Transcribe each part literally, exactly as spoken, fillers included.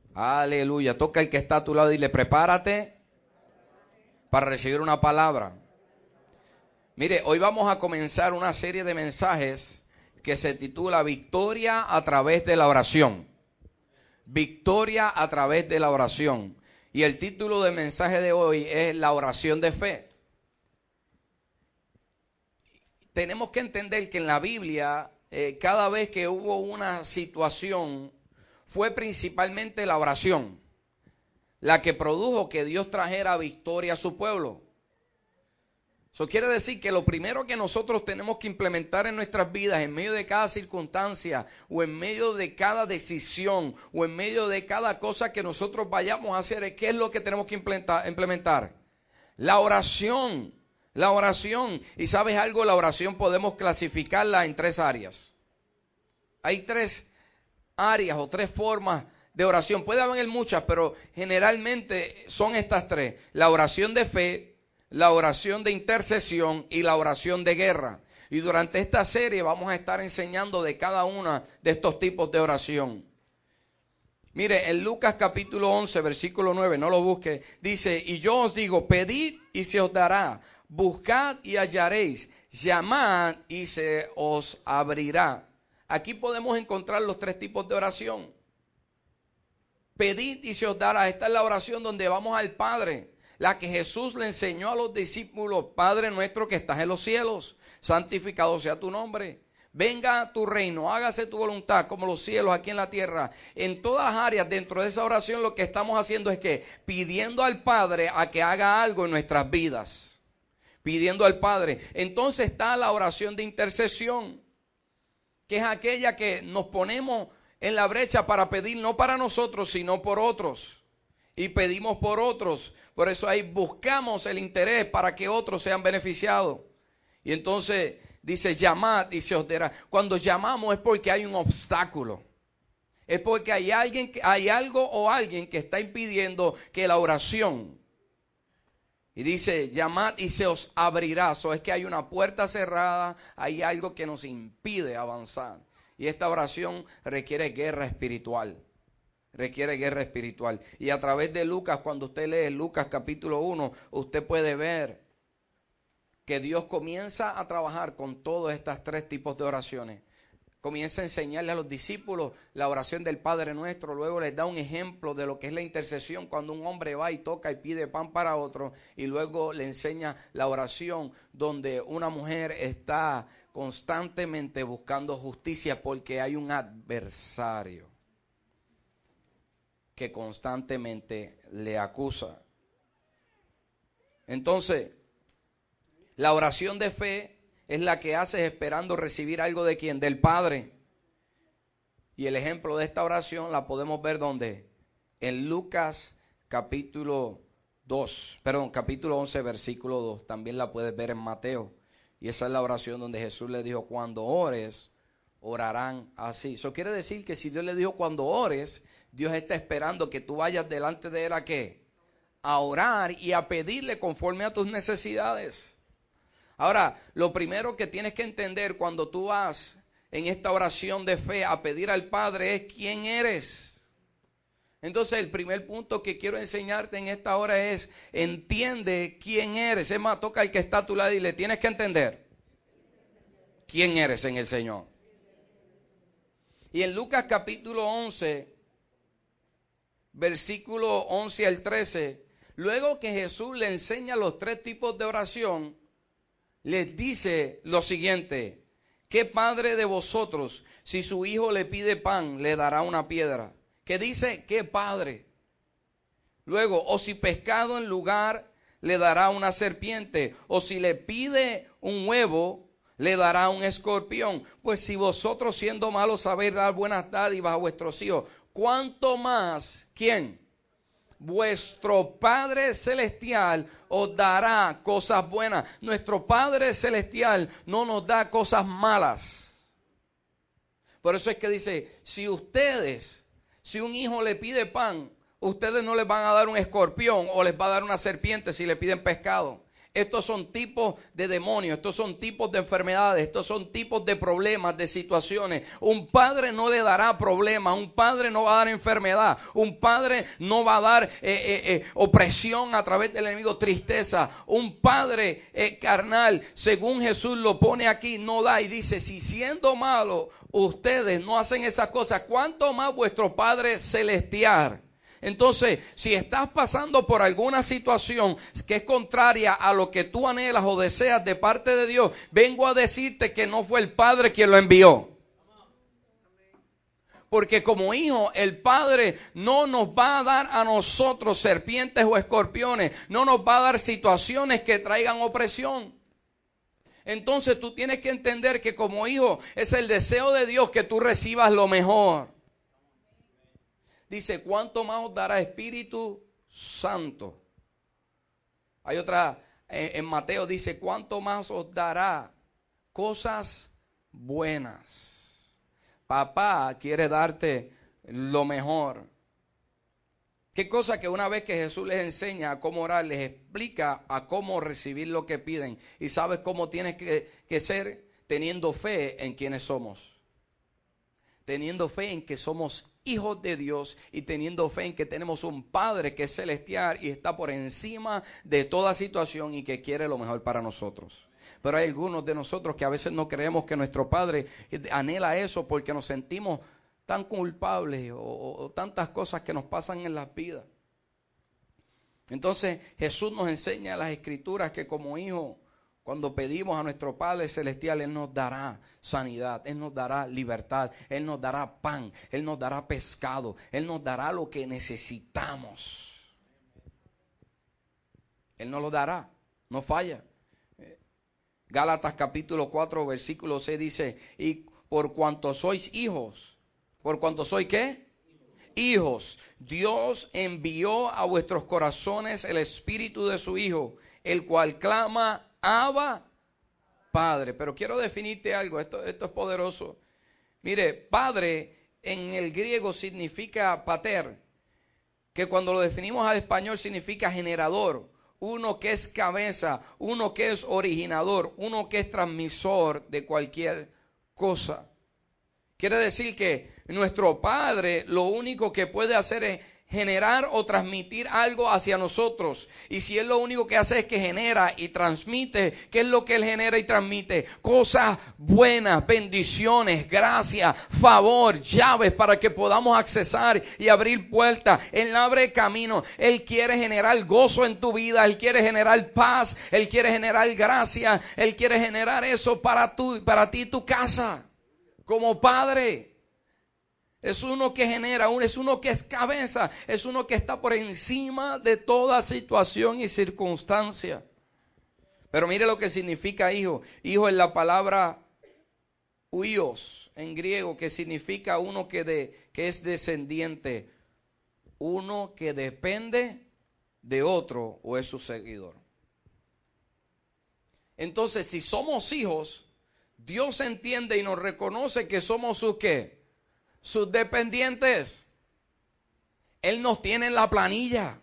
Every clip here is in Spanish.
Aleluya. Toca el que está a tu lado y dile, prepárate para recibir una palabra. Mire, hoy vamos a comenzar una serie de mensajes que se titula Victoria a través de la oración. Victoria a través de la oración. Y el título del mensaje de hoy es la oración de fe. Tenemos que entender que en la Biblia, eh, cada vez que hubo una situación, fue principalmente la oración la que produjo que Dios trajera victoria a su pueblo. Eso quiere decir que lo primero que nosotros tenemos que implementar en nuestras vidas, en medio de cada circunstancia, o en medio de cada decisión, o en medio de cada cosa que nosotros vayamos a hacer, es qué es lo que tenemos que implementar. implementar. La oración, la oración. Y ¿sabes algo? La oración podemos clasificarla en tres áreas. Hay tres áreas o tres formas de oración. Puede haber muchas, pero generalmente son estas tres. La oración de fe, la oración de intercesión y la oración de guerra. Y durante esta serie vamos a estar enseñando de cada una de estos tipos de oración. Mire, en Lucas capítulo once, versículo nueve, no lo busque, dice, y yo os digo, pedid y se os dará, buscad y hallaréis, llamad y se os abrirá. Aquí podemos encontrar los tres tipos de oración. Pedid y se os dará. Esta es la oración donde vamos al Padre, la que Jesús le enseñó a los discípulos. Padre nuestro que estás en los cielos, santificado sea tu nombre. Venga tu reino, hágase tu voluntad como los cielos aquí en la tierra. En todas las áreas dentro de esa oración lo que estamos haciendo es que pidiendo al Padre a que haga algo en nuestras vidas. Pidiendo al Padre. Entonces está la oración de intercesión, que es aquella que nos ponemos en la brecha para pedir no para nosotros, sino por otros. Y pedimos por otros. Por eso ahí buscamos el interés para que otros sean beneficiados. Y entonces dice, llamad y se os dará. Cuando llamamos es porque hay un obstáculo. Es porque hay alguien, hay algo o alguien que está impidiendo que la oración. Y dice, llamad y se os abrirá. Eso es que hay una puerta cerrada, hay algo que nos impide avanzar. Y esta oración requiere guerra espiritual. Requiere guerra espiritual. Y a través de Lucas, cuando usted lee Lucas capítulo uno, usted puede ver que Dios comienza a trabajar con todos estos tres tipos de oraciones. Comienza a enseñarle a los discípulos la oración del Padre Nuestro, luego les da un ejemplo de lo que es la intercesión cuando un hombre va y toca y pide pan para otro, y luego le enseña la oración donde una mujer está constantemente buscando justicia porque hay un adversario que constantemente le acusa. Entonces, la oración de fe es la que haces esperando recibir algo de quién, del Padre. Y el ejemplo de esta oración la podemos ver donde, en Lucas capítulo dos, perdón, capítulo once, versículo dos. También la puedes ver en Mateo. Y esa es la oración donde Jesús le dijo, cuando ores, orarán así. Eso quiere decir que si Dios le dijo cuando ores, Dios está esperando que tú vayas delante de Él a qué, a orar y a pedirle conforme a tus necesidades. Ahora, lo primero que tienes que entender cuando tú vas en esta oración de fe a pedir al Padre es quién eres. Entonces, el primer punto que quiero enseñarte en esta hora es, entiende quién eres. Es más, toca al que está a tu lado y le tienes que entender quién eres en el Señor. Y en Lucas capítulo once, versículo once al trece, luego que Jesús le enseña los tres tipos de oración, les dice lo siguiente: ¿qué padre de vosotros, si su hijo le pide pan, le dará una piedra? ¿Qué dice? ¿Qué padre? Luego, o si pescado en lugar, le dará una serpiente, o si le pide un huevo, le dará un escorpión. Pues si vosotros siendo malos sabéis dar buenas dádivas a vuestros hijos, ¿cuánto más? ¿Quién? Vuestro Padre Celestial os dará cosas buenas. Nuestro Padre Celestial no nos da cosas malas. Por eso es que dice, si ustedes, si un hijo le pide pan, ustedes no les van a dar un escorpión o les va a dar una serpiente si le piden pescado. Estos son tipos de demonios, estos son tipos de enfermedades, estos son tipos de problemas, de situaciones. Un padre no le dará problemas, un padre no va a dar enfermedad, un padre no va a dar eh, eh, eh, opresión a través del enemigo, tristeza. Un padre eh, carnal, según Jesús lo pone aquí, no da, y dice, si siendo malo ustedes no hacen esas cosas, ¿cuánto más vuestro Padre Celestial? Entonces, si estás pasando por alguna situación que es contraria a lo que tú anhelas o deseas de parte de Dios, vengo a decirte que no fue el Padre quien lo envió. Porque como hijo, el Padre no nos va a dar a nosotros serpientes o escorpiones, no nos va a dar situaciones que traigan opresión. Entonces tú tienes que entender que como hijo es el deseo de Dios que tú recibas lo mejor. Dice, ¿cuánto más os dará Espíritu Santo? Hay otra, eh, en Mateo dice, ¿cuánto más os dará cosas buenas? Papá quiere darte lo mejor. Qué cosa que una vez que Jesús les enseña a cómo orar, les explica a cómo recibir lo que piden. Y sabes cómo tienes que, que ser teniendo fe en quienes somos. Teniendo fe en que somos hijos de Dios y teniendo fe en que tenemos un Padre que es celestial y está por encima de toda situación y que quiere lo mejor para nosotros. Pero hay algunos de nosotros que a veces no creemos que nuestro Padre anhela eso porque nos sentimos tan culpables o, o tantas cosas que nos pasan en las vidas. Entonces Jesús nos enseña en las Escrituras que como hijos, cuando pedimos a nuestro Padre Celestial, Él nos dará sanidad, Él nos dará libertad, Él nos dará pan, Él nos dará pescado, Él nos dará lo que necesitamos. Él nos lo dará, no falla. Gálatas capítulo cuatro, versículo seis dice, y por cuanto sois hijos, ¿por cuanto sois qué? Hijos, Dios envió a vuestros corazones el Espíritu de su Hijo, el cual clama, Abba, Padre. Pero quiero definirte algo, esto, esto es poderoso. Mire, Padre en el griego significa pater, que cuando lo definimos al español significa generador, uno que es cabeza, uno que es originador, uno que es transmisor de cualquier cosa. Quiere decir que nuestro Padre lo único que puede hacer es generar o transmitir algo hacia nosotros. Y si Él lo único que hace es que genera y transmite, ¿qué es lo que Él genera y transmite? Cosas buenas, bendiciones, gracia, favor, llaves para que podamos accesar y abrir puertas. Él abre camino. Él quiere generar gozo en tu vida. Él quiere generar paz. Él quiere generar gracia. Él quiere generar eso para, tu, para ti y tu casa. Como Padre. Es uno que genera, es uno que es cabeza, es uno que está por encima de toda situación y circunstancia. Pero mire lo que significa hijo. Hijo es la palabra huios en griego, que significa uno que, de, que es descendiente, uno que depende de otro o es su seguidor. Entonces, si somos hijos, Dios entiende y nos reconoce que somos sus ¿qué? Sus dependientes. Él nos tiene en la planilla.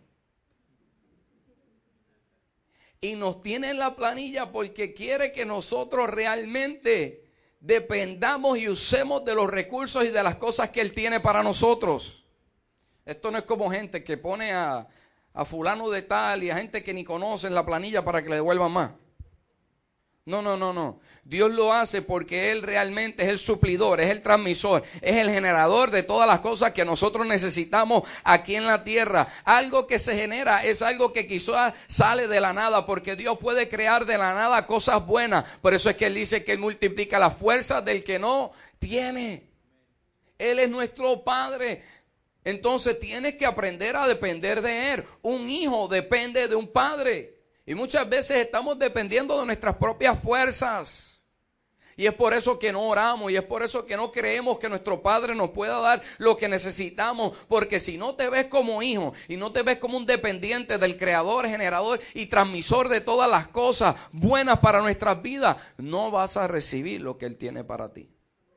Y nos tiene en la planilla porque quiere que nosotros realmente dependamos y usemos de los recursos y de las cosas que Él tiene para nosotros. Esto no es como gente que pone a, a fulano de tal y a gente que ni conoce en la planilla para que le devuelvan más. No, no, no, no. Dios lo hace porque Él realmente es el suplidor, es el transmisor, es el generador de todas las cosas que nosotros necesitamos aquí en la tierra. Algo que se genera es algo que quizás sale de la nada, porque Dios puede crear de la nada cosas buenas. Por eso es que Él dice que Él multiplica las fuerzas del que no tiene. Él es nuestro Padre. Entonces tienes que aprender a depender de Él. Un hijo depende de un padre. Y muchas veces estamos dependiendo de nuestras propias fuerzas. Y es por eso que no oramos. Y es por eso que no creemos que nuestro Padre nos pueda dar lo que necesitamos. Porque si no te ves como hijo y no te ves como un dependiente del Creador, generador y transmisor de todas las cosas buenas para nuestras vidas, no vas a recibir lo que Él tiene para ti.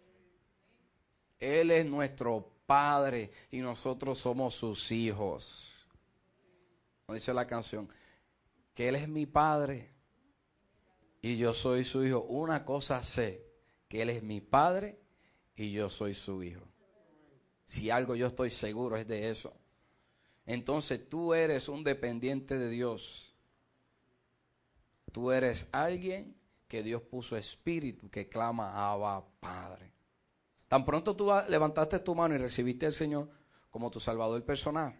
Él es nuestro Padre y nosotros somos sus hijos. ¿No dice la canción? Que Él es mi Padre y yo soy su hijo, una cosa sé, que Él es mi Padre y yo soy su hijo. Si algo yo estoy seguro es de eso. Entonces tú eres un dependiente de Dios. Tú eres alguien que Dios puso espíritu que clama Abba Padre. Tan pronto tú levantaste tu mano y recibiste al Señor como tu Salvador personal,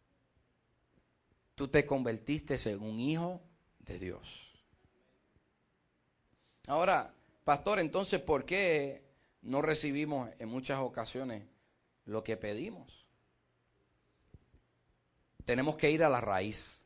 tú te convertiste en un hijo de Dios. Ahora, pastor, entonces, ¿por qué no recibimos en muchas ocasiones lo que pedimos? Tenemos que ir a la raíz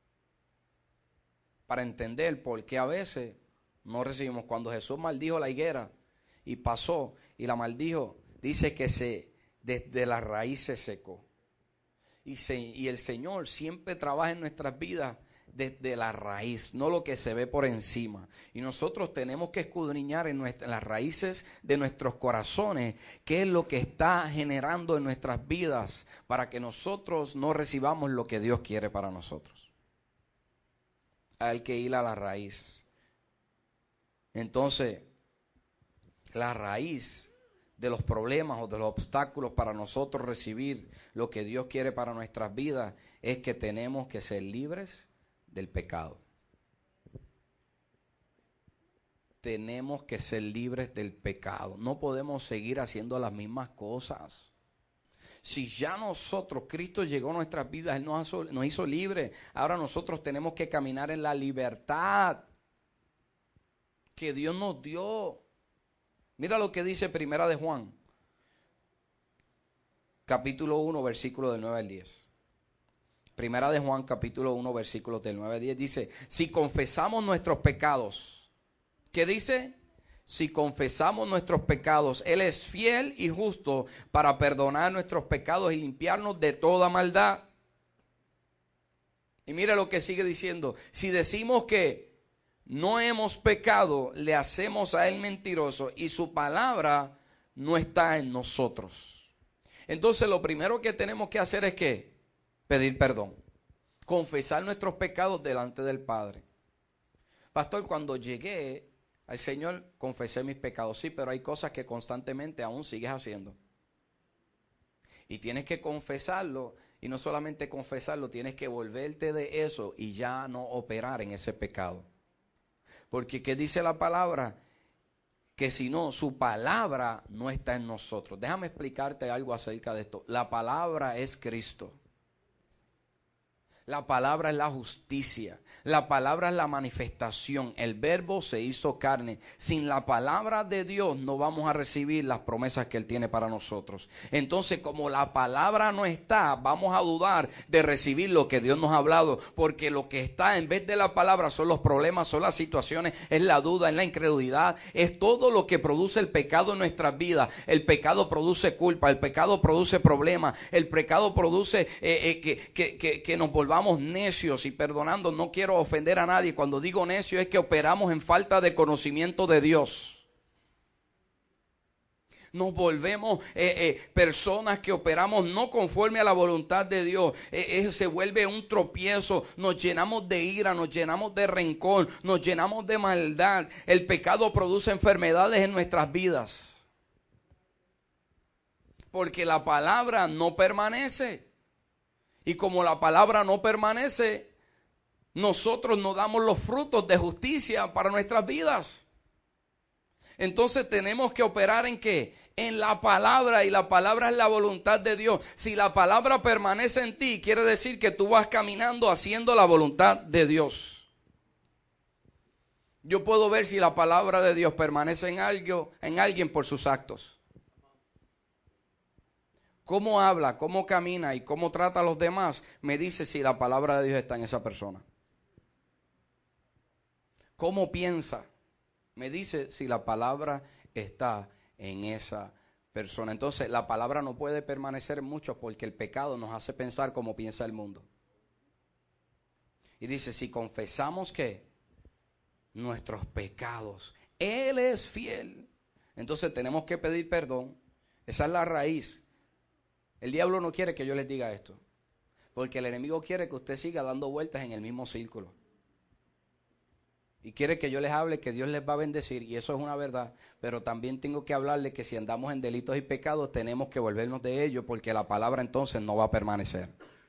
para entender por qué a veces no recibimos. Cuando Jesús maldijo la higuera y pasó y la maldijo, dice que se desde la raíz se secó. Y, se, y el Señor siempre trabaja en nuestras vidas desde la raíz, no lo que se ve por encima. Y nosotros tenemos que escudriñar en, nuestra, en las raíces de nuestros corazones qué es lo que está generando en nuestras vidas para que nosotros no recibamos lo que Dios quiere para nosotros. Hay que ir a la raíz. Entonces, la raíz de los problemas o de los obstáculos para nosotros recibir lo que Dios quiere para nuestras vidas es que tenemos que ser libres del pecado. Tenemos que ser libres del pecado. No podemos seguir haciendo las mismas cosas. Si ya nosotros, Cristo llegó a nuestras vidas, Él nos hizo, nos hizo libres. Ahora nosotros tenemos que caminar en la libertad que Dios nos dio. Mira lo que dice Primera de Juan, capítulo uno, versículo del nueve al diez. Primera de Juan, capítulo uno, versículos del nueve al diez. Dice, si confesamos nuestros pecados, ¿qué dice? Si confesamos nuestros pecados, Él es fiel y justo para perdonar nuestros pecados y limpiarnos de toda maldad. Y mira lo que sigue diciendo. Si decimos que no hemos pecado, le hacemos a Él mentiroso y su palabra no está en nosotros. Entonces lo primero que tenemos que hacer es que pedir perdón. Confesar nuestros pecados delante del Padre. Pastor, cuando llegué al Señor confesé mis pecados. Sí, pero hay cosas que constantemente aún sigues haciendo. Y tienes que confesarlo. Y no solamente confesarlo, tienes que volverte de eso y ya no operar en ese pecado. Porque ¿qué dice la palabra? Que si no, su palabra no está en nosotros. Déjame explicarte algo acerca de esto. La palabra es Cristo. La palabra es la justicia. La palabra es la manifestación. El verbo se hizo carne. Sin la palabra de Dios no vamos a recibir las promesas que Él tiene para nosotros. Entonces, como la palabra no está, vamos a dudar de recibir lo que Dios nos ha hablado. Porque lo que está en vez de la palabra son los problemas, son las situaciones, es la duda, es la incredulidad. Es todo lo que produce el pecado en nuestras vidas. El pecado produce culpa, el pecado produce problemas, el pecado produce eh, eh, que, que, que, que nos volvamos necios. Y perdonando, no quiero ofender a nadie. Cuando digo necio es que operamos en falta de conocimiento de Dios. Nos volvemos eh, eh, personas que operamos no conforme a la voluntad de Dios. Eh, eh, se vuelve un tropiezo. Nos llenamos de ira, nos llenamos de rencor, nos llenamos de maldad. El pecado produce enfermedades en nuestras vidas. Porque la palabra no permanece. Y como la palabra no permanece, nosotros no damos los frutos de justicia para nuestras vidas. Entonces tenemos que operar ¿en qué? En la palabra, y la palabra es la voluntad de Dios. Si la palabra permanece en ti, quiere decir que tú vas caminando haciendo la voluntad de Dios. Yo puedo ver si la palabra de Dios permanece en algo, en alguien por sus actos. Cómo habla, cómo camina y cómo trata a los demás, me dice si la palabra de Dios está en esa persona. Cómo piensa, me dice si la palabra está en esa persona. Entonces la palabra no puede permanecer mucho porque el pecado nos hace pensar como piensa el mundo. Y dice, si confesamos que nuestros pecados, Él es fiel. Entonces tenemos que pedir perdón. Esa es la raíz. El diablo no quiere que yo les diga esto, porque el enemigo quiere que usted siga dando vueltas en el mismo círculo. Y quiere que yo les hable que Dios les va a bendecir, y eso es una verdad, pero también tengo que hablarle que si andamos en delitos y pecados tenemos que volvernos de ellos, porque la palabra entonces no va a permanecer.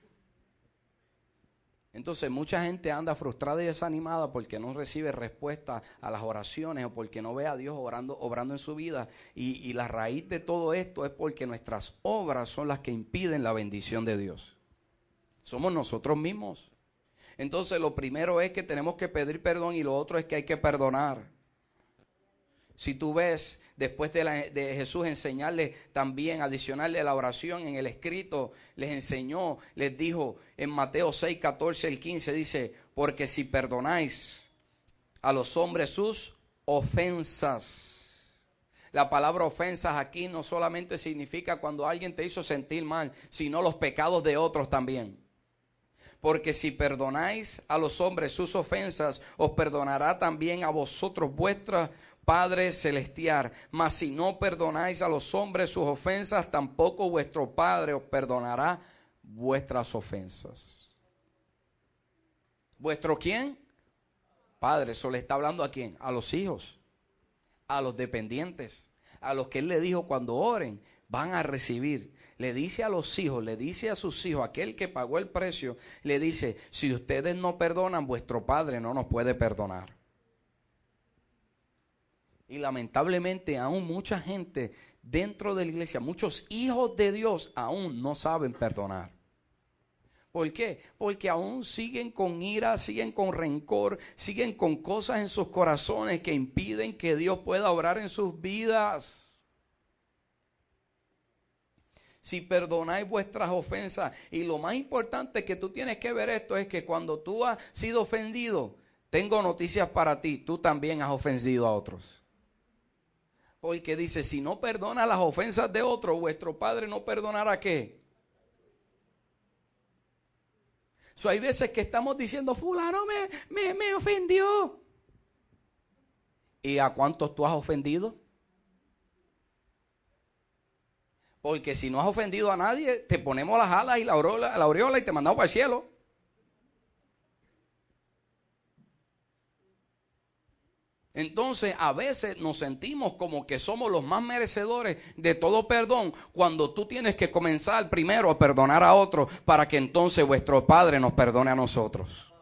Entonces mucha gente anda frustrada y desanimada porque no recibe respuesta a las oraciones o porque no ve a Dios orando, obrando en su vida. Y, y la raíz de todo esto es porque nuestras obras son las que impiden la bendición de Dios. Somos nosotros mismos. Entonces lo primero es que tenemos que pedir perdón y lo otro es que hay que perdonar. Si tú ves, después de, la, de Jesús enseñarles también, adicionarle la oración en el escrito, les enseñó, les dijo en Mateo seis, catorce al quince, dice, porque si perdonáis a los hombres sus ofensas. La palabra ofensas aquí no solamente significa cuando alguien te hizo sentir mal, sino los pecados de otros también. Porque si perdonáis a los hombres sus ofensas, os perdonará también a vosotros vuestra Padre Celestial. Mas si no perdonáis a los hombres sus ofensas, tampoco vuestro Padre os perdonará vuestras ofensas. ¿Vuestro quién? Padre. Eso le está hablando a quién? A los hijos, a los dependientes, a los que Él le dijo cuando oren, van a recibir. Le dice a los hijos, le dice a sus hijos, aquel que pagó el precio, le dice, si ustedes no perdonan, vuestro Padre no nos puede perdonar. Y lamentablemente aún mucha gente dentro de la iglesia, muchos hijos de Dios aún no saben perdonar. ¿Por qué? Porque aún siguen con ira, siguen con rencor, siguen con cosas en sus corazones que impiden que Dios pueda obrar en sus vidas. Si perdonáis vuestras ofensas, y lo más importante que tú tienes que ver esto es que cuando tú has sido ofendido, tengo noticias para ti, tú también has ofendido a otros. Porque dice, si no perdona las ofensas de otros, vuestro Padre no perdonará ¿qué? So, hay veces que estamos diciendo, fulano me, me, me ofendió. ¿Y a cuántos tú has ofendido? Porque si no has ofendido a nadie, te ponemos las alas y la aureola, la aureola y te mandamos para el cielo. Entonces a veces nos sentimos como que somos los más merecedores de todo perdón, cuando tú tienes que comenzar primero a perdonar a otros para que entonces vuestro Padre nos perdone a nosotros.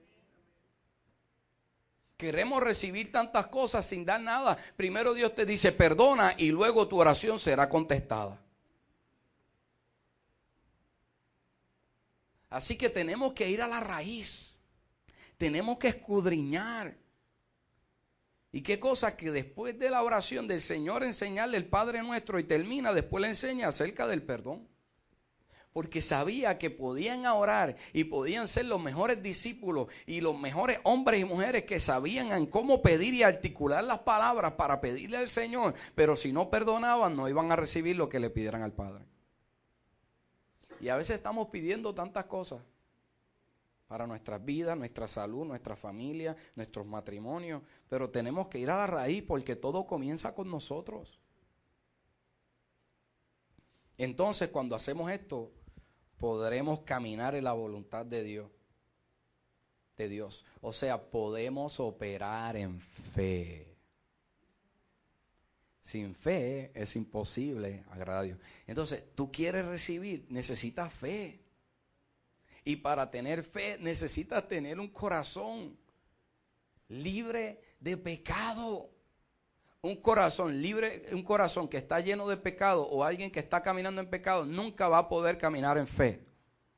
Queremos recibir tantas cosas sin dar nada. Primero Dios te dice perdona y luego tu oración será contestada. Así que tenemos que ir a la raíz. Tenemos que escudriñar. ¿Y qué cosa? Que después de la oración del Señor enseñarle el Padre Nuestro y termina, después le enseña acerca del perdón. Porque sabía que podían orar y podían ser los mejores discípulos y los mejores hombres y mujeres que sabían en cómo pedir y articular las palabras para pedirle al Señor. Pero si no perdonaban, no iban a recibir lo que le pidieran al Padre. Y a veces estamos pidiendo tantas cosas para nuestras vidas, nuestra salud, nuestra familia, nuestros matrimonios, pero tenemos que ir a la raíz porque todo comienza con nosotros. Entonces, cuando hacemos esto, podremos caminar en la voluntad de Dios, de Dios. O sea, podemos operar en fe. Sin fe es imposible agradar a Dios. Entonces, tú quieres recibir, necesitas fe. Y para tener fe necesitas tener un corazón libre de pecado. Un corazón libre, un corazón que está lleno de pecado o alguien que está caminando en pecado nunca va a poder caminar en fe.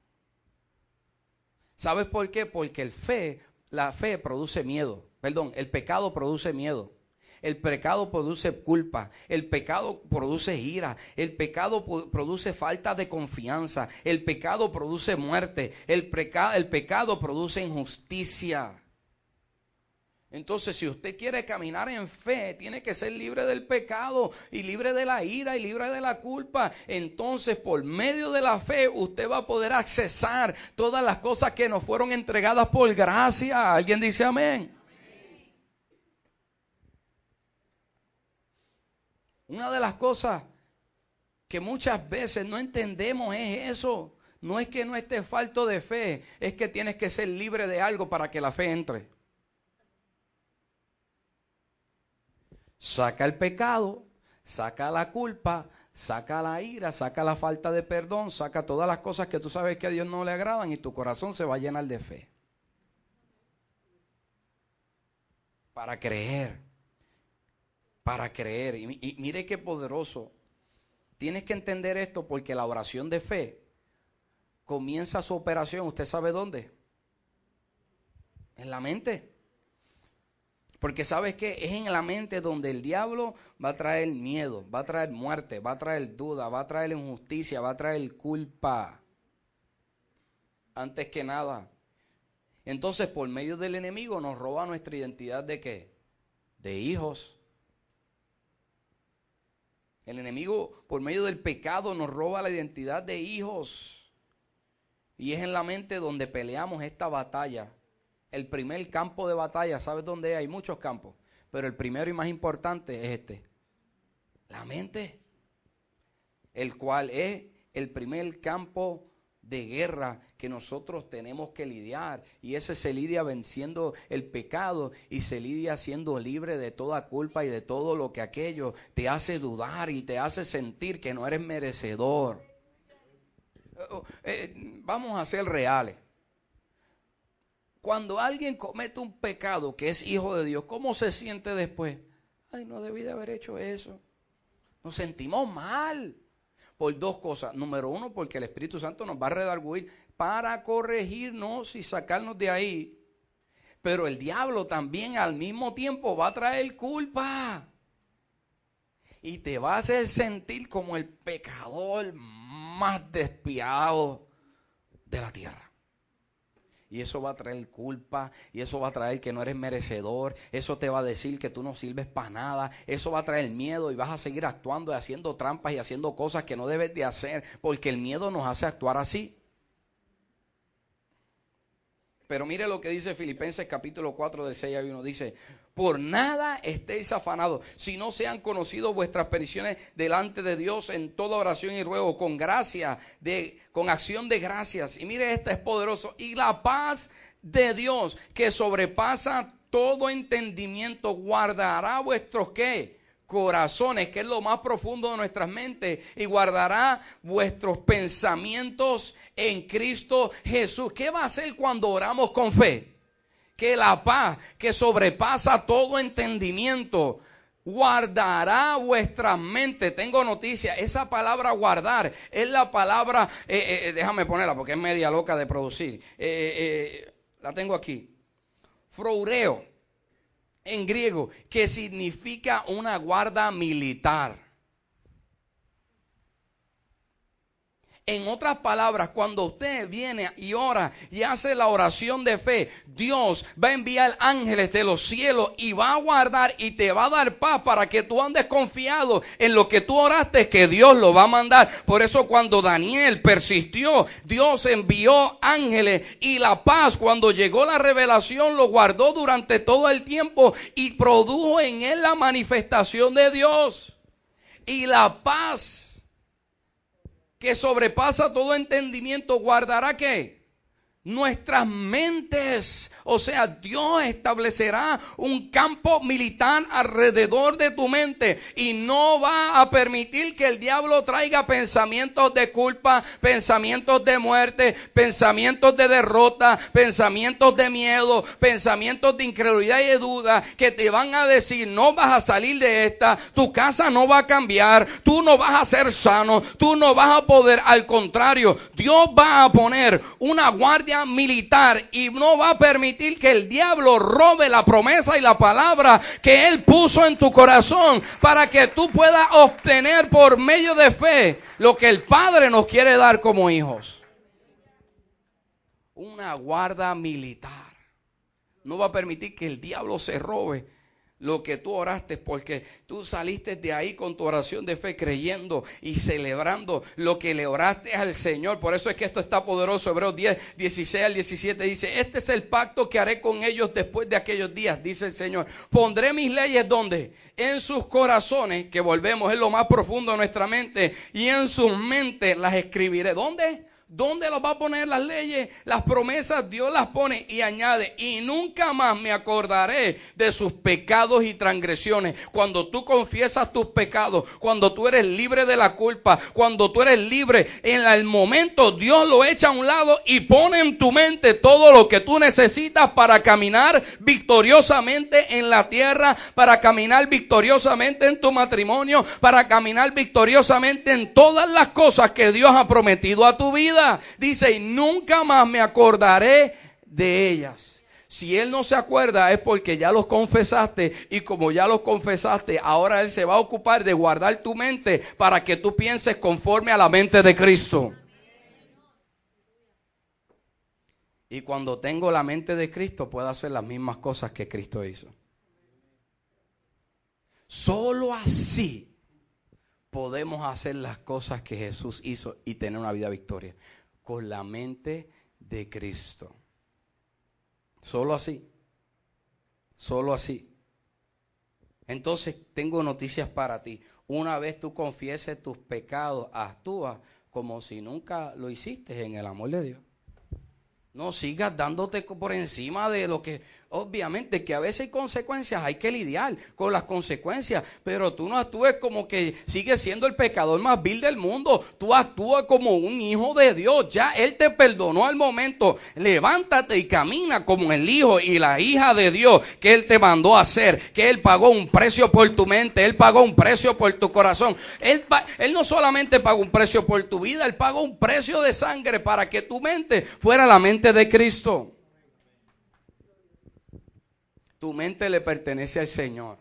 ¿Sabes por qué? Porque el fe, la fe produce miedo. Perdón, el pecado produce miedo. El pecado produce culpa, el pecado produce ira, el pecado produce falta de confianza, el pecado produce muerte, el, peca, el pecado produce injusticia. Entonces, si usted quiere caminar en fe, tiene que ser libre del pecado y libre de la ira y libre de la culpa. Entonces, por medio de la fe, usted va a poder accesar todas las cosas que nos fueron entregadas por gracia. ¿Alguien dice amén? Una de las cosas que muchas veces no entendemos es eso. No es que no estés falto de fe, es que tienes que ser libre de algo para que la fe entre. saca el pecado, saca la culpa, saca la ira, saca la falta de perdón, saca todas las cosas que tú sabes que a Dios no le agradan y tu corazón se va a llenar de fe. Para creer, para creer. Y, y mire qué poderoso. Tienes que entender esto porque la oración de fe comienza su operación. ¿Usted sabe dónde? En la mente. Porque ¿sabes qué? Es en la mente donde el diablo va a traer miedo, va a traer muerte, va a traer duda, va a traer injusticia, va a traer culpa. Antes que nada. Entonces, por medio del enemigo nos roba nuestra identidad de ¿qué? De hijos. El enemigo, por medio del pecado, nos roba la identidad de hijos. Y es en la mente donde peleamos esta batalla. El primer campo de batalla, ¿sabes dónde hay? Hay muchos campos, pero el primero y más importante es este. La mente. El cual es el primer campo de guerra que nosotros tenemos que lidiar. Y ese se lidia venciendo el pecado y se lidia siendo libre de toda culpa y de todo lo que aquello te hace dudar y te hace sentir que no eres merecedor. Eh, vamos a ser reales. Cuando alguien comete un pecado que es hijo de Dios, ¿cómo se siente después? Ay, no debí de haber hecho eso. Nos sentimos mal. Por dos cosas. Número uno, porque el Espíritu Santo nos va a redarguir para corregirnos y sacarnos de ahí. Pero el diablo también al mismo tiempo va a traer culpa. Y te va a hacer sentir como el pecador más despiadado de la tierra. Y eso va a traer culpa, y eso va a traer que no eres merecedor, eso te va a decir que tú no sirves para nada, eso va a traer miedo y vas a seguir actuando y haciendo trampas y haciendo cosas que no debes de hacer, porque el miedo nos hace actuar así. Pero mire lo que dice Filipenses capítulo cuatro del seis al uno, dice, por nada estéis afanados, si no sean conocidos vuestras peticiones delante de Dios en toda oración y ruego, con gracia, de, con acción de gracias. Y mire, esta es poderoso. Y la paz de Dios, que sobrepasa todo entendimiento, guardará vuestros ¿qué? Corazones, que es lo más profundo de nuestras mentes, y guardará vuestros pensamientos en Cristo Jesús. ¿Qué va a hacer cuando oramos con fe? Que la paz que sobrepasa todo entendimiento guardará vuestras mentes. Tengo noticia, esa palabra guardar es la palabra, eh, eh, déjame ponerla porque es media loca de producir. Eh, eh, la tengo aquí. Froureo, en griego, que significa una guarda militar. En otras palabras, cuando usted viene y ora y hace la oración de fe, Dios va a enviar ángeles de los cielos y va a guardar y te va a dar paz para que tú andes confiado en lo que tú oraste, que Dios lo va a mandar. Por eso cuando Daniel persistió, Dios envió ángeles y la paz, cuando llegó la revelación, lo guardó durante todo el tiempo y produjo en él la manifestación de Dios. Y la paz que sobrepasa todo entendimiento, guardará ¿qué? Nuestras mentes. O sea, Dios establecerá un campo militar alrededor de tu mente y no va a permitir que el diablo traiga pensamientos de culpa, pensamientos de muerte, pensamientos de derrota, pensamientos de miedo, pensamientos de incredulidad y de duda que te van a decir no vas a salir de esta, tu casa no va a cambiar, tú no vas a ser sano, tú no vas a poder. Al contrario, Dios va a poner una guardia militar y no va a permitir que el diablo robe la promesa y la palabra que él puso en tu corazón para que tú puedas obtener por medio de fe lo que el Padre nos quiere dar como hijos. Una guarda militar. No va a permitir que el diablo se robe lo que tú oraste, porque tú saliste de ahí con tu oración de fe creyendo y celebrando lo que le oraste al Señor. Por eso es que esto está poderoso. Hebreos diez, dieciséis al diecisiete dice, este es el pacto que haré con ellos después de aquellos días, dice el Señor. Pondré mis leyes ¿dónde? En sus corazones, que volvemos, es lo más profundo de nuestra mente, y en sus mentes las escribiré. ¿Dónde? ¿Dónde los va a poner las leyes? Las promesas Dios las pone y añade, y nunca más me acordaré de sus pecados y transgresiones. Cuando tú confiesas tus pecados, cuando tú eres libre de la culpa, cuando tú eres libre, en el momento Dios lo echa a un lado y pone en tu mente todo lo que tú necesitas para caminar victoriosamente en la tierra, para caminar victoriosamente en tu matrimonio, para caminar victoriosamente en todas las cosas que Dios ha prometido a tu vida. Dice, y nunca más me acordaré de ellas. Si Él no se acuerda es porque ya los confesaste, y como ya los confesaste, ahora Él se va a ocupar de guardar tu mente para que tú pienses conforme a la mente de Cristo. Y cuando tengo la mente de Cristo, puedo hacer las mismas cosas que Cristo hizo. Solo así podemos hacer las cosas que Jesús hizo y tener una vida victoria. Con la mente de Cristo. Solo así. Solo así. Entonces tengo noticias para ti. Una vez tú confieses tus pecados, actúa como si nunca lo hiciste en el amor de Dios. No sigas dándote por encima de lo que, obviamente que a veces hay consecuencias, hay que lidiar con las consecuencias, pero tú no actúes como que sigues siendo el pecador más vil del mundo. Tú actúas como un hijo de Dios. Ya Él te perdonó al momento. Levántate y camina como el hijo y la hija de Dios que Él te mandó a ser, que Él pagó un precio por tu mente, Él pagó un precio por tu corazón. Él, él no solamente pagó un precio por tu vida, Él pagó un precio de sangre para que tu mente fuera la mente de Cristo. Tu mente le pertenece al Señor.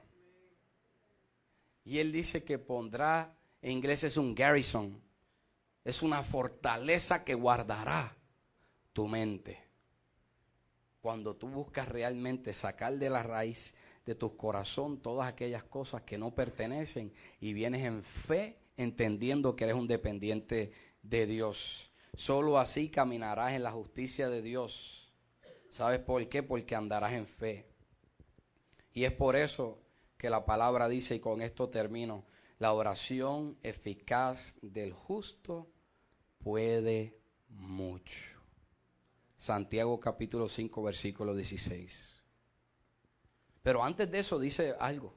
Y Él dice que pondrá, en inglés es un garrison, es una fortaleza que guardará tu mente. Cuando tú buscas realmente sacar de la raíz de tu corazón todas aquellas cosas que no pertenecen y vienes en fe entendiendo que eres un dependiente de Dios. Solo así caminarás en la justicia de Dios. ¿Sabes por qué? Porque andarás en fe. Y es por eso que la palabra dice, y con esto termino, la oración eficaz del justo puede mucho. Santiago capítulo cinco, versículo dieciséis. Pero antes de eso dice algo.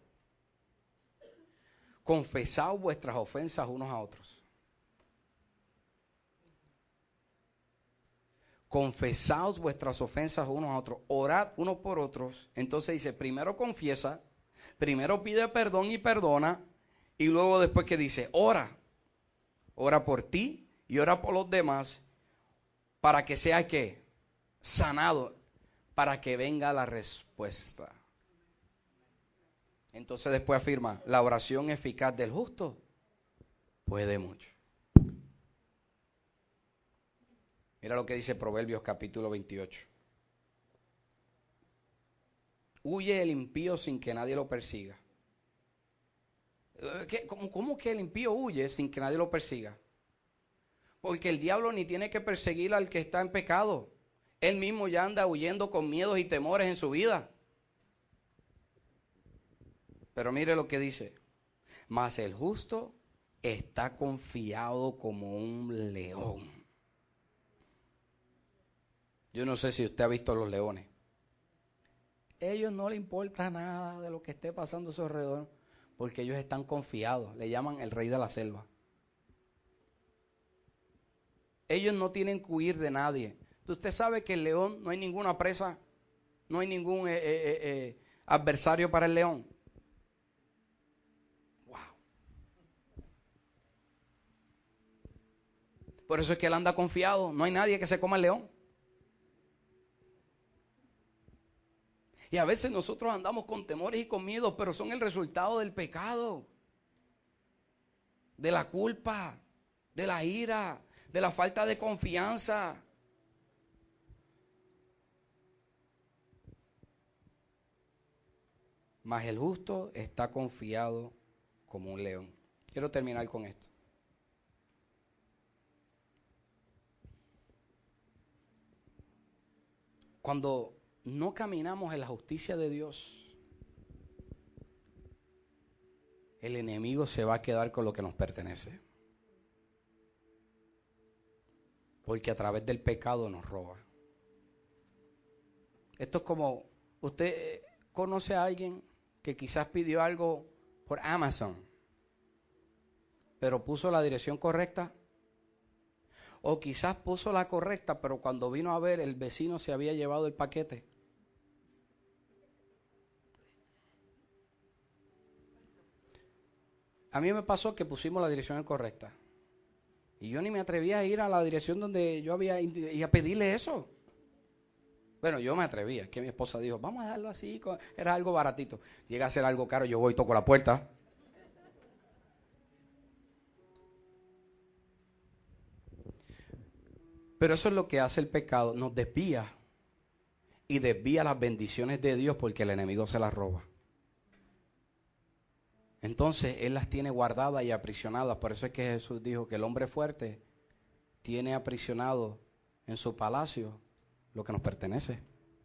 Confesad vuestras ofensas unos a otros. Confesaos vuestras ofensas unos a otros. Orad unos por otros. Entonces dice, primero confiesa, primero pide perdón y perdona. Y luego después que dice, ora. Ora por ti y ora por los demás. Para que sea ¿qué? Sanado. Para que venga la respuesta. Entonces después afirma, la oración eficaz del justo puede mucho. Mira lo que dice Proverbios capítulo veintiocho. Huye el impío sin que nadie lo persiga. ¿Qué? ¿Cómo, ¿Cómo que el impío huye sin que nadie lo persiga? Porque el diablo ni tiene que perseguir al que está en pecado. Él mismo ya anda huyendo con miedos y temores en su vida. Pero mire lo que dice. Mas el justo está confiado como un león. Yo no sé si usted ha visto los leones. Ellos no les importa nada de lo que esté pasando a su alrededor, porque ellos están confiados. Le llaman el rey de la selva. Ellos no tienen que huir de nadie. Usted sabe que el león no hay ninguna presa, no hay ningún eh, eh, eh, adversario para el león. Wow. Por eso es que él anda confiado. No hay nadie que se coma el león. Y a veces nosotros andamos con temores y con miedos, pero son el resultado del pecado, de la culpa, de la ira, de la falta de confianza. Mas el justo está confiado como un león. Quiero terminar con esto. Cuando no caminamos en la justicia de Dios, el enemigo se va a quedar con lo que nos pertenece. Porque a través del pecado nos roba. Esto es como, usted conoce a alguien que quizás pidió algo por Amazon, pero puso la dirección correcta. O quizás puso la correcta, pero cuando vino a ver, el vecino se había llevado el paquete. A mí me pasó que pusimos la dirección incorrecta. Y yo ni me atrevía a ir a la dirección donde yo había ido y a pedirle eso. Bueno, yo me atrevía, que mi esposa dijo, vamos a darlo así, era algo baratito. Llega a ser algo caro, yo voy y toco la puerta. Pero eso es lo que hace el pecado, nos desvía. Y desvía las bendiciones de Dios porque el enemigo se las roba. Entonces Él las tiene guardadas y aprisionadas. Por eso es que Jesús dijo que el hombre fuerte tiene aprisionado en su palacio lo que nos pertenece.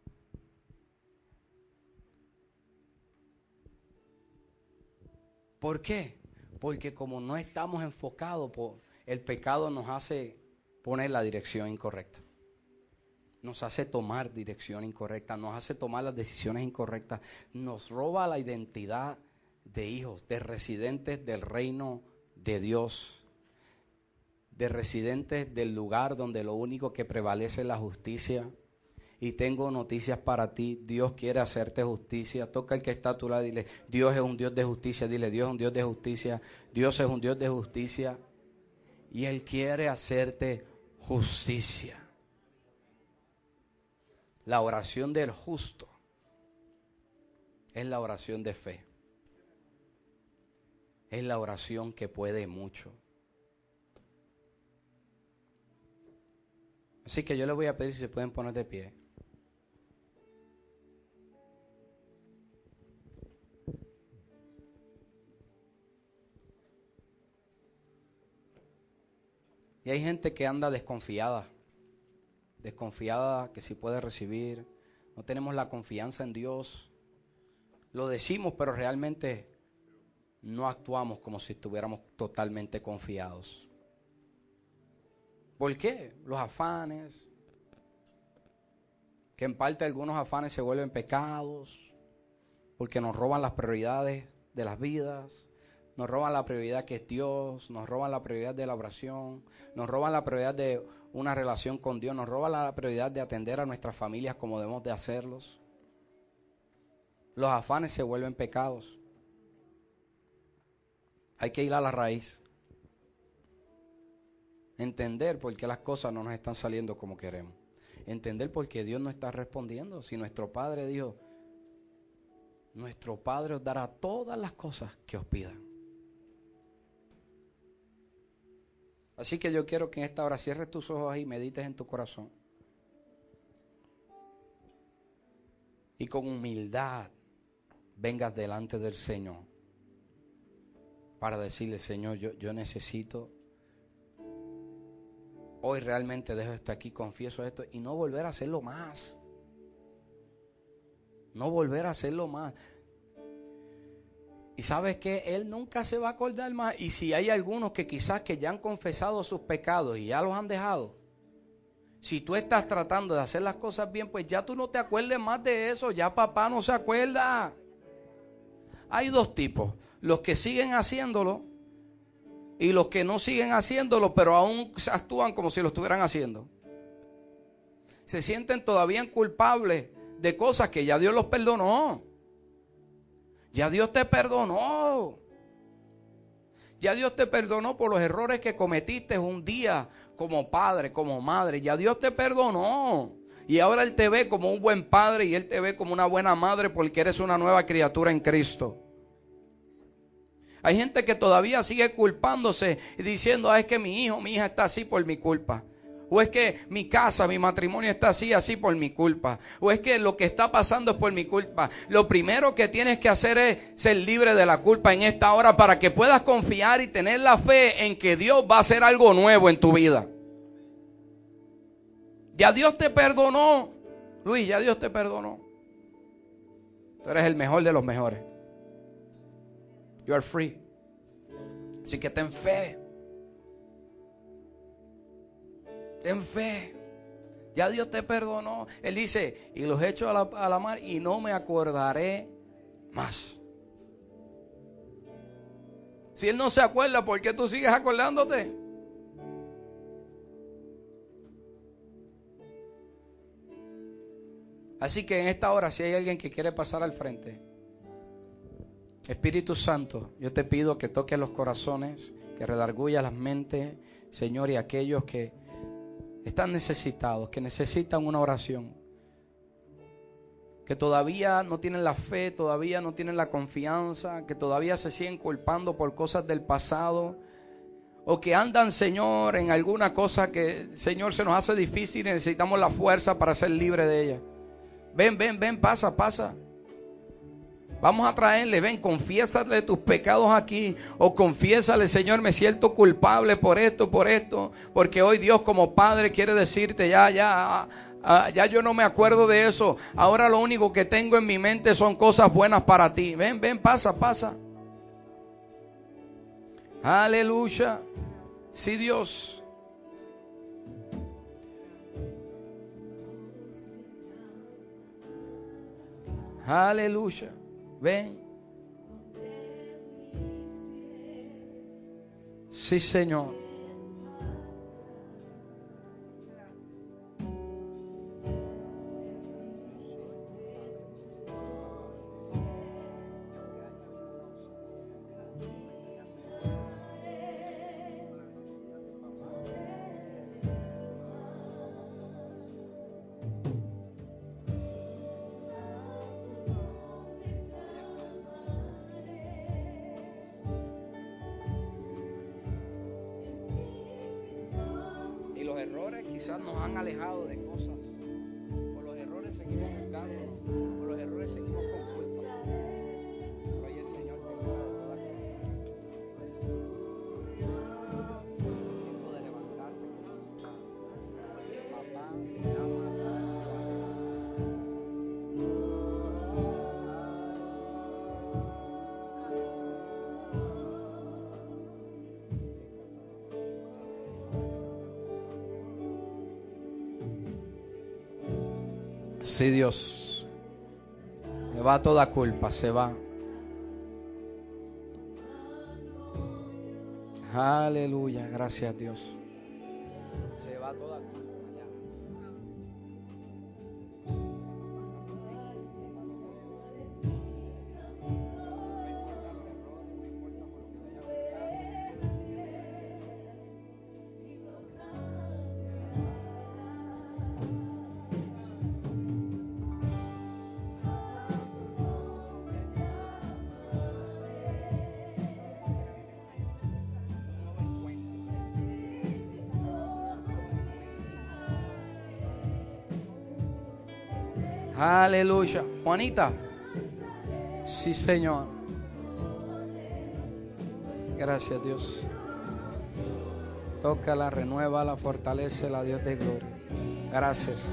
¿Por qué? Porque como no estamos enfocados, el pecado nos hace poner la dirección incorrecta. Nos hace tomar dirección incorrecta, nos hace tomar las decisiones incorrectas, nos roba la identidad de hijos, de residentes del reino de Dios, de residentes del lugar donde lo único que prevalece es la justicia. Y tengo noticias para ti, Dios quiere hacerte justicia. Toca el que está a tu lado y dile, Dios es un Dios de justicia, dile, Dios es un Dios de justicia, Dios es un Dios de justicia. Y Él quiere hacerte justicia. La oración del justo es la oración de fe. Es la oración que puede mucho. Así que yo les voy a pedir si se pueden poner de pie. Y hay gente que anda desconfiada. Desconfiada que si puede recibir. No tenemos la confianza en Dios. Lo decimos, pero realmente no actuamos como si estuviéramos totalmente confiados. ¿Por qué? Los afanes. Que en parte algunos afanes se vuelven pecados. Porque nos roban las prioridades de las vidas. Nos roban la prioridad que es Dios. Nos roban la prioridad de la oración. Nos roban la prioridad de una relación con Dios. Nos roban la prioridad de atender a nuestras familias como debemos de hacerlos. Los afanes se vuelven pecados. Hay que ir a la raíz. Entender por qué las cosas no nos están saliendo como queremos. Entender por qué Dios no está respondiendo. Si nuestro Padre dijo, nuestro Padre os dará todas las cosas que os pidan. Así que yo quiero que en esta hora cierres tus ojos ahí y medites en tu corazón. Y con humildad vengas delante del Señor para decirle, Señor, yo, yo necesito, hoy realmente dejo esto aquí, confieso esto y no volver a hacerlo más. No volver a hacerlo más. Y sabes que Él nunca se va a acordar más. Y si hay algunos que quizás que ya han confesado sus pecados y ya los han dejado, si tú estás tratando de hacer las cosas bien, pues ya tú no te acuerdes más de eso. Ya papá no se acuerda. Hay dos tipos. Los que siguen haciéndolo y los que no siguen haciéndolo, pero aún actúan como si lo estuvieran haciendo. Se sienten todavía culpables de cosas que ya Dios los perdonó. Ya Dios te perdonó. Ya Dios te perdonó por los errores que cometiste un día como padre, como madre. Ya Dios te perdonó. Y ahora Él te ve como un buen padre y Él te ve como una buena madre porque eres una nueva criatura en Cristo. Hay gente que todavía sigue culpándose y diciendo, ah, es que mi hijo, mi hija está así por mi culpa. O es que mi casa, mi matrimonio está así, así por mi culpa. O es que lo que está pasando es por mi culpa. Lo primero que tienes que hacer es ser libre de la culpa en esta hora para que puedas confiar y tener la fe en que Dios va a hacer algo nuevo en tu vida. Ya Dios te perdonó. Luis, ya Dios te perdonó. Tú eres el mejor de los mejores. You are free. Así que ten fe. Ten fe. Ya Dios te perdonó. Él dice, y los echo a la, a la mar y no me acordaré más. Si Él no se acuerda, ¿por qué tú sigues acordándote? Así que en esta hora, si hay alguien que quiere pasar al frente, Espíritu Santo, yo te pido que toques los corazones, que redarguya las mentes, Señor, y aquellos que están necesitados, que necesitan una oración, que todavía no tienen la fe, todavía no tienen la confianza, que todavía se siguen culpando por cosas del pasado, o que andan, Señor, en alguna cosa que, Señor, se nos hace difícil y necesitamos la fuerza para ser libres de ella. Ven, ven, ven, pasa, pasa. Vamos a traerle, ven, confiésale tus pecados aquí, o confiésale, Señor, me siento culpable por esto, por esto, porque hoy Dios como Padre quiere decirte, ya, ya, ya yo no me acuerdo de eso, ahora lo único que tengo en mi mente son cosas buenas para ti. Ven, ven, pasa, pasa. Aleluya. Sí, Dios. Aleluya. Ven. Sí, Señor. Quizás nos han alejado de cosas, por los errores seguimos buscando, por los errores seguimos con culpa. Pero hoy el Señor te libra de toda culpa. Es tiempo de levantarte, porque papá te ama. Sí, Dios, se va toda culpa, se va. Aleluya, gracias a Dios. Se va toda culpa. Aleluya. Juanita. Sí, Señor. Gracias, Dios. Tócala, renuévala, fortalécela, Dios de gloria. Gracias.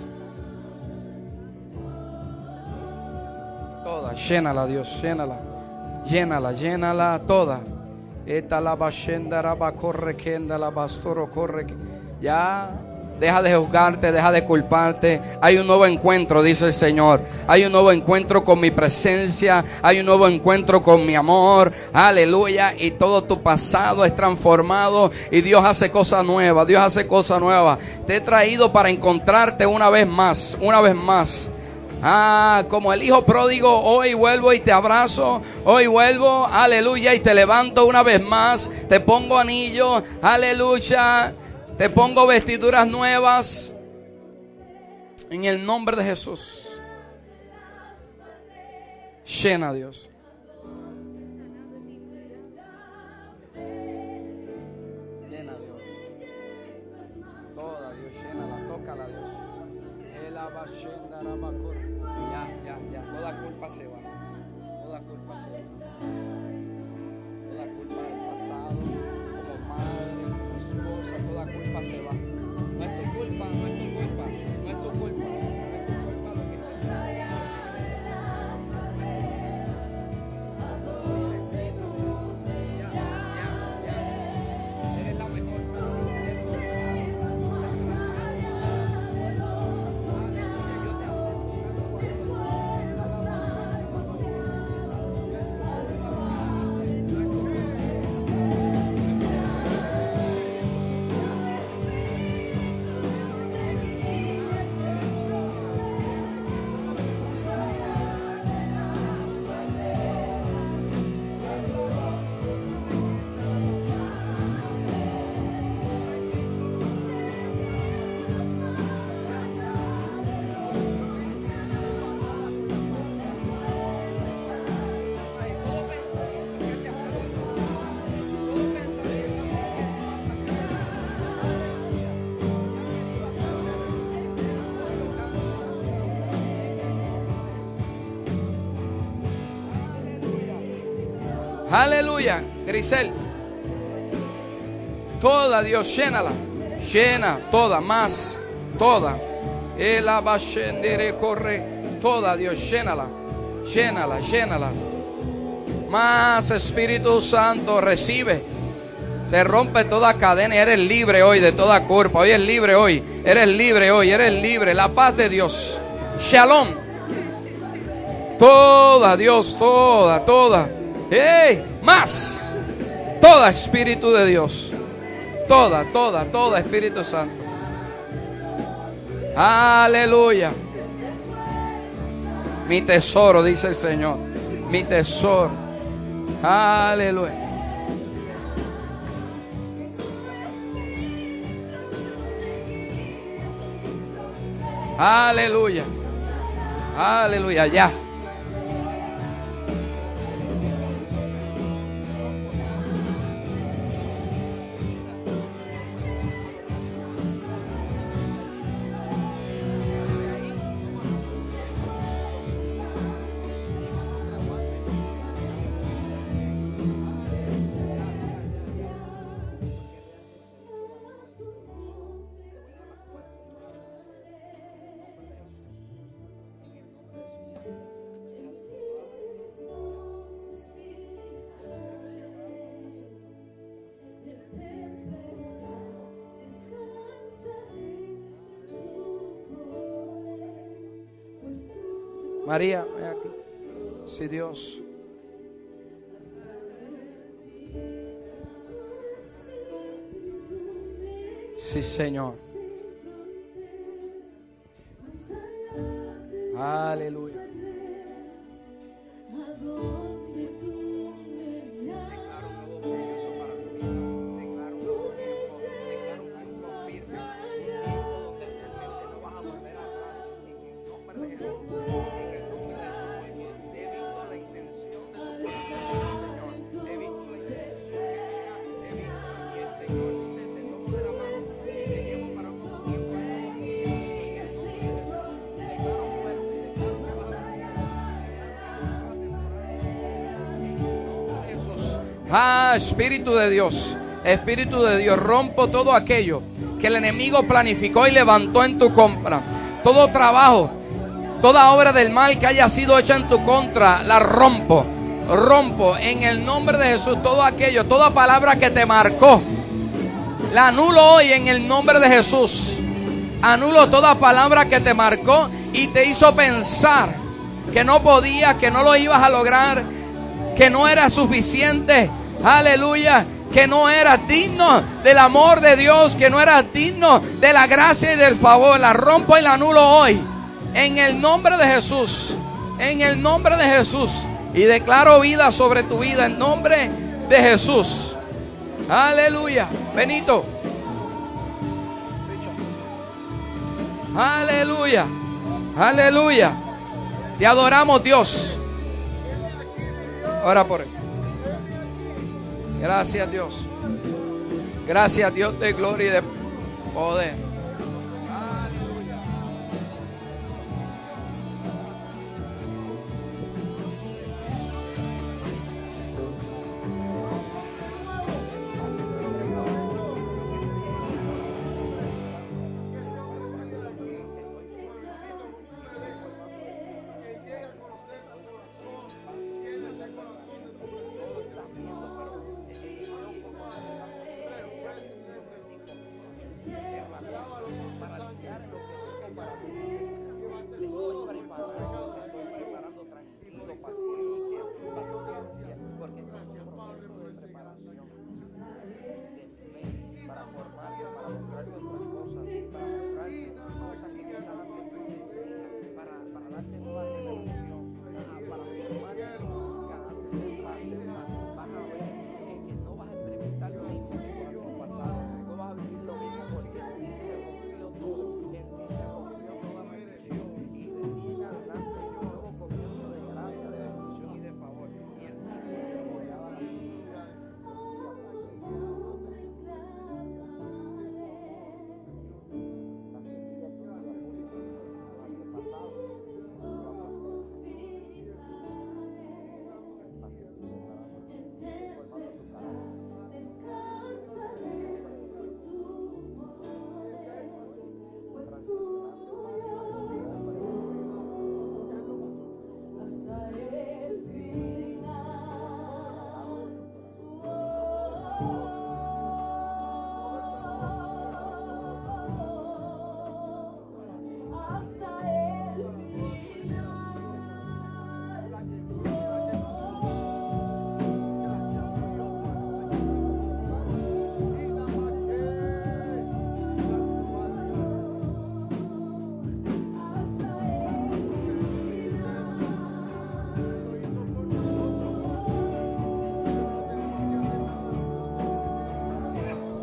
Toda, llénala, Dios, llénala. Llénala, llénala toda. Esta la bashenda raba corre kenda la bastoro corre. Ya. Deja de juzgarte, deja de culparte. Hay un nuevo encuentro, dice el Señor. Hay un nuevo encuentro con mi presencia. Hay un nuevo encuentro con mi amor. Aleluya. Y todo tu pasado es transformado. Y Dios hace cosas nuevas. Dios hace cosas nuevas. Te he traído para encontrarte una vez más. Una vez más. Ah, como el hijo pródigo, hoy vuelvo y te abrazo. Hoy vuelvo, aleluya, y te levanto una vez más. Te pongo anillo. Aleluya. Te pongo vestiduras nuevas en el nombre de Jesús. Llena, Dios. Llena, Dios. Toda, Dios, llénala, tócala, Dios. Ya, ya, ya. Toda culpa se va. Toda culpa se va. Toda culpa del pasado, como madre, como esposa, toda culpa se va. No es tu culpa, no es tu culpa, no es tu culpa, no es tu culpa lo que estás haciendo. Ya, ya, ya. Eres la mejor. Aleluya. Grisel. Toda, Dios, llénala. Llena, toda, más. Toda. El abashendere corre. Toda, Dios, llénala. Llénala, llénala. Más, Espíritu Santo, recibe. Se rompe toda cadena y eres libre hoy de toda culpa. Hoy eres libre hoy. Eres libre hoy. Eres libre. La paz de Dios. Shalom. Toda, Dios, toda, toda. ¡Hey! Más. Toda, Espíritu de Dios. Toda, toda, toda, Espíritu Santo. Aleluya. Mi tesoro, dice el Señor. Mi tesoro. Aleluya. Aleluya. Aleluya. Ya. María, ven aquí. Sí, Dios. Sí, Señor. Aleluya. Ah, Espíritu de Dios, Espíritu de Dios, rompo todo aquello que el enemigo planificó y levantó en tu contra. Todo trabajo, toda obra del mal que haya sido hecha en tu contra, la rompo, rompo en el nombre de Jesús. Todo aquello, toda palabra que te marcó, la anulo hoy en el nombre de Jesús. Anulo toda palabra que te marcó y te hizo pensar que no podías, que no lo ibas a lograr, que no era suficiente. Aleluya, que no eras digno del amor de Dios, que no eras digno de la gracia y del favor. La rompo y la anulo hoy en el nombre de Jesús, en el nombre de Jesús, y declaro vida sobre tu vida en nombre de Jesús. Aleluya. Benito. Aleluya, aleluya. Te adoramos, Dios. Ora por él. Gracias, Dios. Gracias, Dios de gloria y de poder.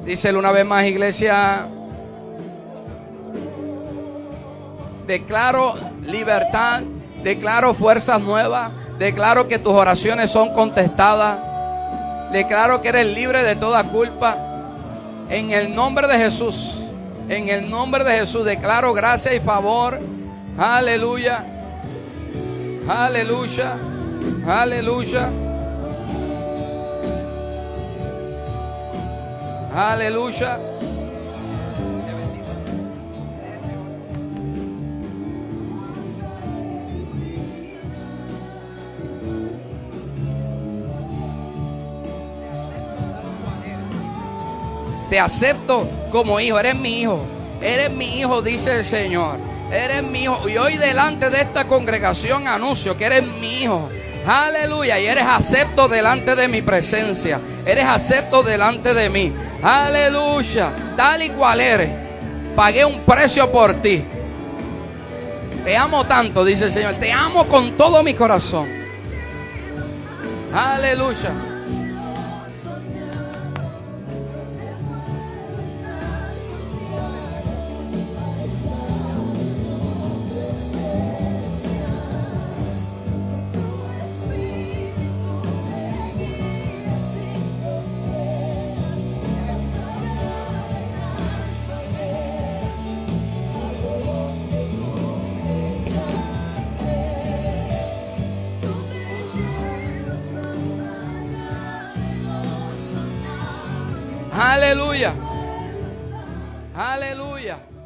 Díselo una vez más, iglesia. Declaro libertad, declaro fuerzas nuevas, declaro que tus oraciones son contestadas, declaro que eres libre de toda culpa. En el nombre de Jesús, en el nombre de Jesús declaro gracia y favor. Aleluya, aleluya, aleluya, aleluya. Te acepto como hijo, eres mi hijo, eres mi hijo, dice el Señor, eres mi hijo. Y hoy delante de esta congregación anuncio que eres mi hijo, aleluya, y eres acepto delante de mi presencia, eres acepto delante de mí, aleluya, tal y cual eres, pagué un precio por ti, te amo tanto, dice el Señor, te amo con todo mi corazón, aleluya. Aleluya, aleluya.